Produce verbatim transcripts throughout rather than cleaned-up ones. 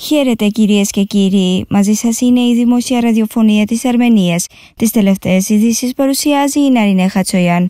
Χαίρετε κυρίες και κύριοι, μαζί σας είναι η δημόσια ραδιοφωνία της Αρμενίας. Τις τελευταίες ειδήσεις παρουσιάζει η Ναρινέ Χατσογιάν.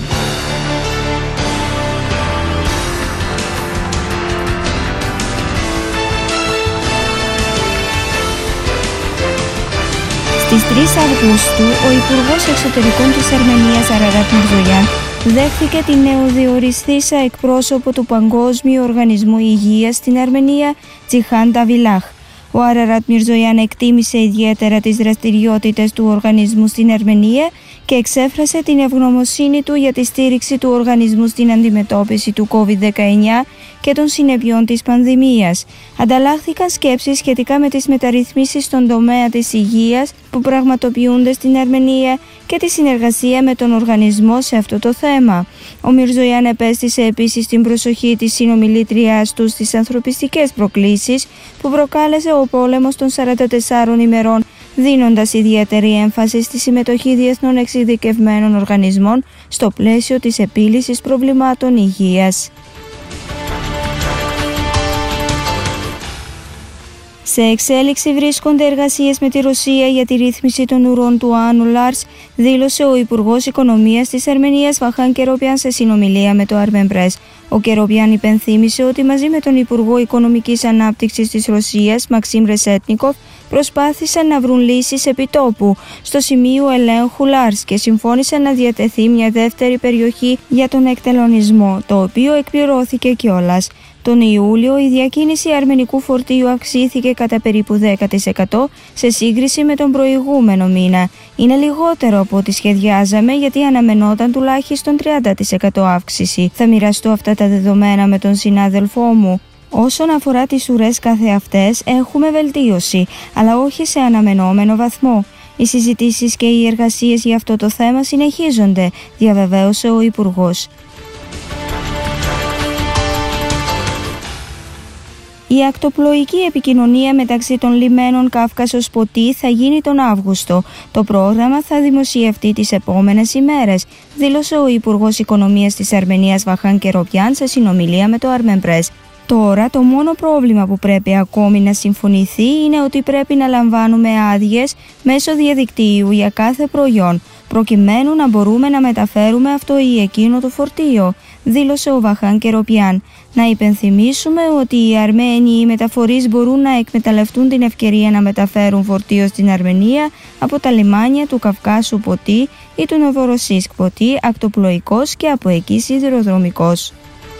Στις τρεις Αυγούστου, ο Υπουργός Εξωτερικών της Αρμενίας Αραράτ Μιρζογιάν δέχθηκε την νεοδιοριστήσα εκπρόσωπο του Παγκόσμιου Οργανισμού Υγείας στην Αρμενία, Τζιχάν Ταβιλάχ. Ο Αραράτ Μιρζογιάν εκτίμησε ιδιαίτερα τις δραστηριότητες του οργανισμού στην Αρμενία και εξέφρασε την ευγνωμοσύνη του για τη στήριξη του οργανισμού στην αντιμετώπιση του κόβιντ δεκαεννιά και των συνεπειών της πανδημίας. Ανταλλάχθηκαν σκέψεις σχετικά με τις μεταρρυθμίσεις στον τομέα της υγείας που πραγματοποιούνται στην Αρμενία και τη συνεργασία με τον οργανισμό σε αυτό το θέμα. Ο Μιρζογιάν επέστησε επίσης την προσοχή της συνομιλήτριάς του στις ανθρωπιστικές προκλήσεις που προκάλεσε ο πόλεμος των σαράντα τεσσάρων ημερών, δίνοντας ιδιαίτερη έμφαση στη συμμετοχή διεθνών εξειδικευμένων οργανισμών στο πλαίσιο της επίλυσης προβλημάτων υγείας. Σε εξέλιξη βρίσκονται εργασίες με τη Ρωσία για τη ρύθμιση των ουρών του Άνου Λάρς, δήλωσε ο Υπουργός Οικονομίας της Αρμενίας Βαχάν Κεροπιάν σε συνομιλία με το Armen Press. Ο Κεροπιάν υπενθύμησε ότι μαζί με τον Υπουργό Οικονομικής Ανάπτυξης της Ρωσίας, Μαξίμ Ρεσέτνικοφ, προσπάθησαν να βρουν λύσεις επιτόπου στο σημείο ελέγχου Λάρς και συμφώνησαν να διατεθεί μια δεύτερη περιοχή για τον εκτελονισμό, το οποίο εκπληρώθηκε κιόλας. Τον Ιούλιο η διακίνηση αρμενικού φορτίου αυξήθηκε κατά περίπου δέκα τοις εκατό σε σύγκριση με τον προηγούμενο μήνα. Είναι λιγότερο από ό,τι σχεδιάζαμε γιατί αναμενόταν τουλάχιστον τριάντα τοις εκατό αύξηση. Θα μοιραστώ αυτά τα δεδομένα με τον συνάδελφό μου. Όσον αφορά τις ουρές καθεαυτές έχουμε βελτίωση, αλλά όχι σε αναμενόμενο βαθμό. Οι συζητήσεις και οι εργασίες για αυτό το θέμα συνεχίζονται, διαβεβαίωσε ο Υπουργός. Η ακτοπλοϊκή επικοινωνία μεταξύ των λιμένων Κάφκασος Ποτή θα γίνει τον Αύγουστο. Το πρόγραμμα θα δημοσιευτεί τις επόμενες ημέρες, δήλωσε ο Υπουργός Οικονομίας της Αρμενίας Βαχάν Κεροπιάν σε συνομιλία με το Armen Press. Τώρα το μόνο πρόβλημα που πρέπει ακόμη να συμφωνηθεί είναι ότι πρέπει να λαμβάνουμε άδειες μέσω διαδικτύου για κάθε προϊόν, προκειμένου να μπορούμε να μεταφέρουμε αυτό ή εκείνο το φορτίο, δήλωσε ο Βαχάν Κεροπιάν. Να υπενθυμίσουμε ότι οι Αρμένοι μεταφορείς μπορούν να εκμεταλλευτούν την ευκαιρία να μεταφέρουν φορτίο στην Αρμενία από τα λιμάνια του Καυκάσου Ποτή ή του Νοβοροσίσκ Ποτή ακτοπλοϊκός και από εκεί σιδηροδρομικός.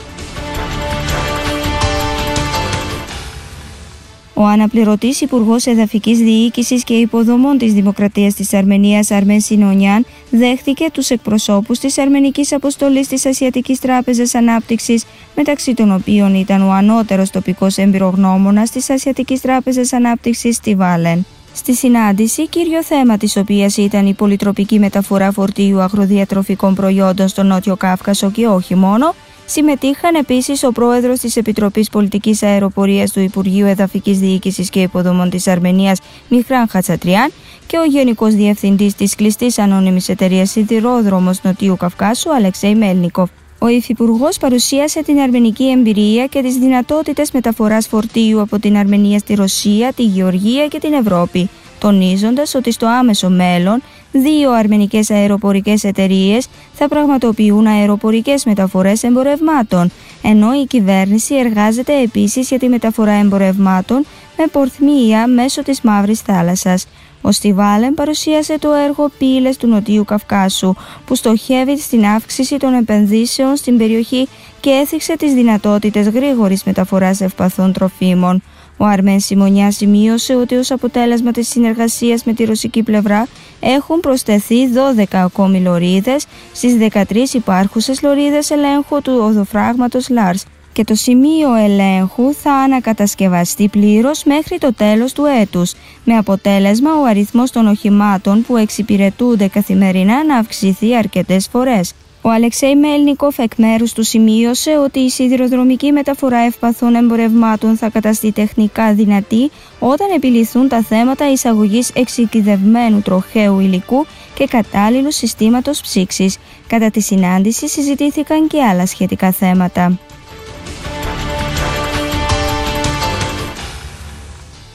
Ο αναπληρωτής Υπουργός Εδαφικής Διοίκησης και Υποδομών της Δημοκρατίας της Αρμενίας Αρμέν Σινονιάν δέχθηκε τους εκπροσώπους της Αρμενικής Αποστολής της Ασιατικής Τράπεζας Ανάπτυξης, μεταξύ των οποίων ήταν ο ανώτερος τοπικός εμπειρογνώμονας της Ασιατικής Τράπεζας Ανάπτυξης στη Βάλεν. Στη συνάντηση, κύριο θέμα της οποίας ήταν η πολυτροπική μεταφορά φορτίου αγροδιατροφικών προϊόντων στο Νότιο Κάφκασο και όχι μόνο, συμμετείχαν επίσης ο πρόεδρος της Επιτροπής Πολιτικής Αεροπορίας του Υπουργείου Εδαφικής Διοίκησης και Υποδομών της Αρμενίας Μιχράν Χατσατριάν και ο Γενικός Διευθυντής της κλειστής ανώνυμης εταιρείας Σιδηρόδρομος Νοτιού Καυκάσου Αλεξέη Μέλνικοφ. Ο Υφυπουργός παρουσίασε την αρμενική εμπειρία και τις δυνατότητες μεταφοράς φορτίου από την Αρμενία στη Ρωσία, τη Γεωργία και την Ευρώπη, τονίζοντας ότι στο άμεσο μέλλον δύο αρμενικές αεροπορικές εταιρείες θα πραγματοποιούν αεροπορικές μεταφορές εμπορευμάτων, ενώ η κυβέρνηση εργάζεται επίσης για τη μεταφορά εμπορευμάτων με πορθμία μέσω της Μαύρης Θάλασσας. Ο Στιβάλεν παρουσίασε το έργο Πύλες του Νοτιού Καυκάσου, που στοχεύει στην αύξηση των επενδύσεων στην περιοχή και έθιξε τις δυνατότητες γρήγορης μεταφοράς ευπαθών τροφίμων. Ο Αρμέν Σιμονιά σημείωσε ότι ως αποτέλεσμα της συνεργασίας με τη ρωσική πλευρά έχουν προσθεθεί δώδεκα ακόμη λωρίδες στις δεκατρείς υπάρχουσες λωρίδες ελέγχου του οδοφράγματος Λάρς και το σημείο ελέγχου θα ανακατασκευαστεί πλήρως μέχρι το τέλος του έτους, με αποτέλεσμα ο αριθμός των οχημάτων που εξυπηρετούνται καθημερινά να αυξηθεί αρκετές φορές. Ο Αλεξέη Μέλνικοφ εκ μέρους του σημείωσε ότι η σιδηροδρομική μεταφορά ευπαθών εμπορευμάτων θα καταστεί τεχνικά δυνατή όταν επιληθούν τα θέματα εισαγωγής εξειδικευμένου τροχαίου υλικού και κατάλληλου συστήματος ψήξης. Κατά τη συνάντηση συζητήθηκαν και άλλα σχετικά θέματα.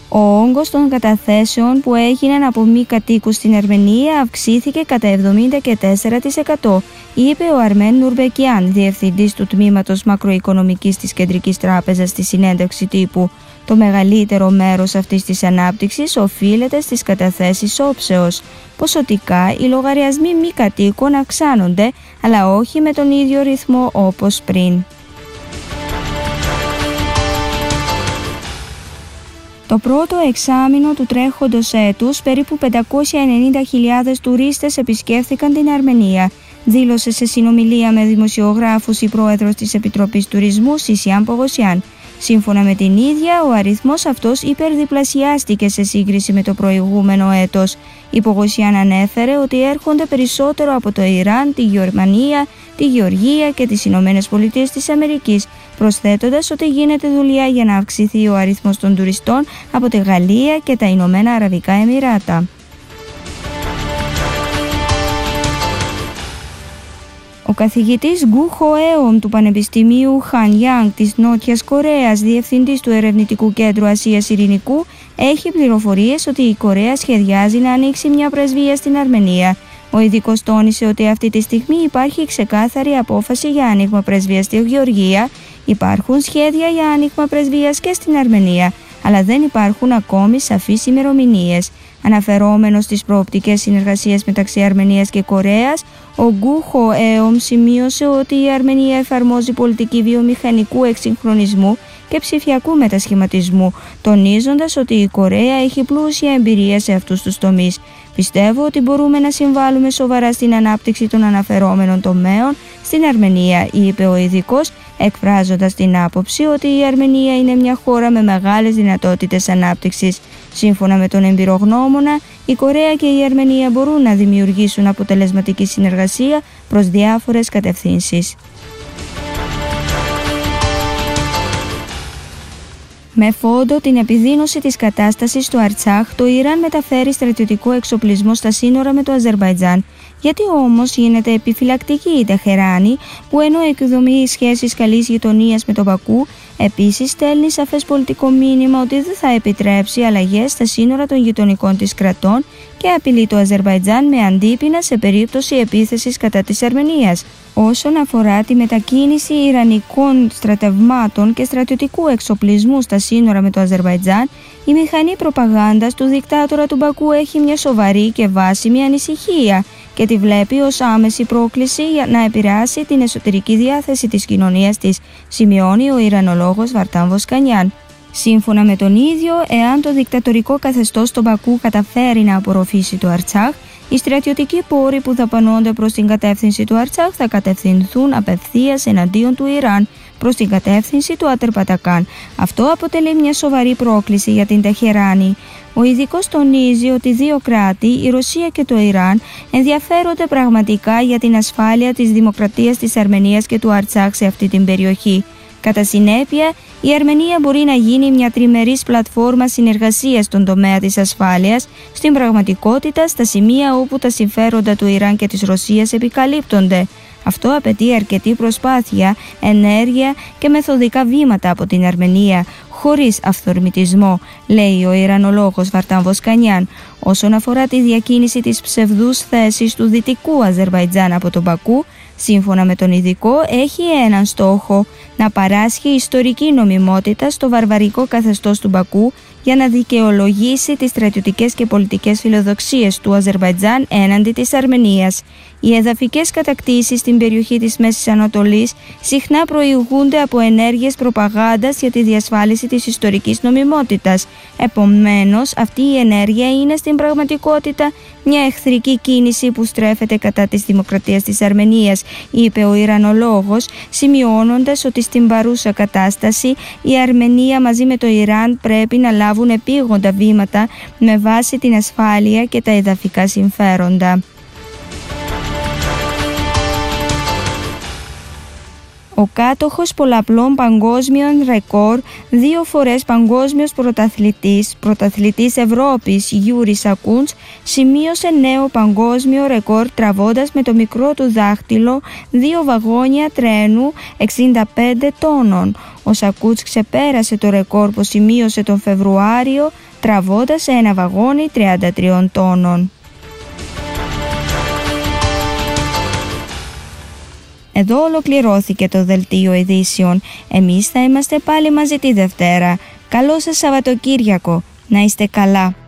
Ο όγκος των καταθέσεων που έγιναν από μη κατοίκους στην Αρμενία αυξήθηκε κατά εβδομήντα τέσσερα τοις εκατό, είπε ο Αρμέν Νουρμπεκιάν, διευθυντής του τμήματος μακροοικονομικής της Κεντρικής Τράπεζας, στη συνέντευξη τύπου. Το μεγαλύτερο μέρος αυτής της ανάπτυξης οφείλεται στις καταθέσεις όψεως. Ποσοτικά, οι λογαριασμοί μη κατοίκων αυξάνονται, αλλά όχι με τον ίδιο ρυθμό όπως πριν. Το πρώτο εξάμηνο του τρέχοντος έτους, περίπου πεντακόσιες ενενήντα χιλιάδες τουρίστες επισκέφθηκαν την Αρμενία, δήλωσε σε συνομιλία με δημοσιογράφους η πρόεδρος της Επιτροπής Τουρισμού, Σισιάν Πογοσιάν. Σύμφωνα με την ίδια, ο αριθμός αυτός υπερδιπλασιάστηκε σε σύγκριση με το προηγούμενο έτος. Η Πογοσιάν ανέφερε ότι έρχονται περισσότερο από το Ιράν, τη Γερμανία, τη Γεωργία και τις Ηνωμένες Πολιτείες της Αμερικής, προσθέτοντας ότι γίνεται δουλειά για να αυξηθεί ο αριθμός των τουριστών από τη Γαλλία και τα Ηνωμένα Αραβικά Εμιράτα. Ο καθηγητής Γκου Χοέομ του Πανεπιστημίου Χανιάνγκ της Νότιας Κορέας, διευθυντής του Ερευνητικού Κέντρου Ασίας Ειρηνικού, έχει πληροφορίες ότι η Κορέα σχεδιάζει να ανοίξει μια πρεσβεία στην Αρμενία. Ο ειδικός τόνισε ότι αυτή τη στιγμή υπάρχει ξεκάθαρη απόφαση για άνοιγμα πρεσβείας στη Γεωργία, υπάρχουν σχέδια για άνοιγμα πρεσβείας και στην Αρμενία, αλλά δεν υπάρχουν ακόμη σαφείς ημερομηνίες. Αναφερόμενος στις προοπτικές συνεργασίες μεταξύ Αρμενίας και Κορέας, ο Γκου Χοέομ σημείωσε ότι η Αρμενία εφαρμόζει πολιτική βιομηχανικού εξυγχρονισμού και ψηφιακού μετασχηματισμού, τονίζοντας ότι η Κορέα έχει πλούσια εμπειρία σε αυτούς τους τομείς. Πιστεύω ότι μπορούμε να συμβάλλουμε σοβαρά στην ανάπτυξη των αναφερόμενων τομέων στην Αρμενία, είπε ο ειδικός, εκφράζοντας την άποψη ότι η Αρμενία είναι μια χώρα με μεγάλες δυνατότητες ανάπτυξης. Σύμφωνα με τον εμπειρογνώμονα, η Κορέα και η Αρμενία μπορούν να δημιουργήσουν αποτελεσματική συνεργασία προς διάφορες κατευθύνσεις. Με φόντο την επιδείνωση της κατάστασης στο Αρτσάχ, το Ιράν μεταφέρει στρατιωτικό εξοπλισμό στα σύνορα με το Αζερμπαϊτζάν. Γιατί όμως γίνεται επιφυλακτική η Τεχεράνη, που ενώ εκδομεί σχέσεις καλής γειτονίας με τον Μπακού, επίσης στέλνει σαφές πολιτικό μήνυμα ότι δεν θα επιτρέψει αλλαγές στα σύνορα των γειτονικών της κρατών και απειλεί το Αζερμπαϊτζάν με αντίπεινα σε περίπτωση επίθεσης κατά της Αρμενίας. Όσον αφορά τη μετακίνηση ιρανικών στρατευμάτων και στρατιωτικού εξοπλισμού στα σύνορα με το Αζερμπαϊτζάν, η μηχανή προπαγάνδας του δικτάτορα του Μπακού έχει μια σοβαρή και βάσιμη ανησυχία και τη βλέπει ως άμεση πρόκληση για να επηρεάσει την εσωτερική διάθεση της κοινωνίας της, σημειώνει ο Ιρανολόγος Βαρτάν Βοσκανιάν. Σύμφωνα με τον ίδιο, εάν το δικτατορικό καθεστώς του Μπακού καταφέρει να απορροφήσει το Αρτσάχ, οι στρατιωτικοί πόροι που δαπανώνται προς την κατεύθυνση του Αρτσάχ θα κατευθυνθούν απευθείας εναντίον του Ιράν προς την κατεύθυνση του Ατερπατακάν. Αυτό αποτελεί μια σοβαρή πρόκληση για την Τεχεράνη. Ο ειδικός τονίζει ότι δύο κράτη, η Ρωσία και το Ιράν, ενδιαφέρονται πραγματικά για την ασφάλεια της δημοκρατίας της Αρμενίας και του Αρτσάχ σε αυτή την περιοχή. Κατά συνέπεια, η Αρμενία μπορεί να γίνει μια τριμερής πλατφόρμα συνεργασίας στον τομέα της ασφάλειας, στην πραγματικότητα στα σημεία όπου τα συμφέροντα του Ιράν και της Ρωσίας επικαλύπτονται. Αυτό απαιτεί αρκετή προσπάθεια, ενέργεια και μεθοδικά βήματα από την Αρμενία, χωρίς αυθορμητισμό, λέει ο Ιρανολόγος Βαρτάν Βοσκανιάν. Όσον αφορά τη διακίνηση της ψευδούς θέσης του δυτικού Αζερμπαϊτζάν από τον Μπακού, σύμφωνα με τον ειδικό, έχει έναν στόχο: να παράσχει ιστορική νομιμότητα στο βαρβαρικό καθεστώς του Μπακού για να δικαιολογήσει τις στρατιωτικές και πολιτικές φιλοδοξίες του Αζερμπαϊτζάν έναντι της Αρμενίας. Οι εδαφικές κατακτήσεις στην περιοχή της Μέσης Ανατολής συχνά προηγούνται από ενέργειες προπαγάνδας για τη διασφάλιση της ιστορικής νομιμότητας. Επομένως, αυτή η ενέργεια είναι στην πραγματικότητα μια εχθρική κίνηση που στρέφεται κατά της δημοκρατίας της Αρμενίας, είπε ο Ιρανολόγος, σημειώνοντας ότι στην παρούσα κατάσταση η Αρμενία μαζί με το Ιράν πρέπει να λάβουν επίγοντα βήματα με βάση την ασφάλεια και τα εδαφικά συμφέροντα. Ο κάτοχος πολλαπλών παγκόσμιων ρεκόρ, δύο φορές παγκόσμιος πρωταθλητής, πρωταθλητής Ευρώπης Γιούρι Σακούντς, σημείωσε νέο παγκόσμιο ρεκόρ τραβώντας με το μικρό του δάχτυλο δύο βαγόνια τρένου εξήντα πέντε τόνων. Ο Σακούντς ξεπέρασε το ρεκόρ που σημείωσε τον Φεβρουάριο τραβώντας ένα βαγόνι τριάντα τριών τόνων. Εδώ ολοκληρώθηκε το δελτίο ειδήσεων. Εμείς θα είμαστε πάλι μαζί τη Δευτέρα. Καλό σας Σαββατοκύριακο. Να είστε καλά.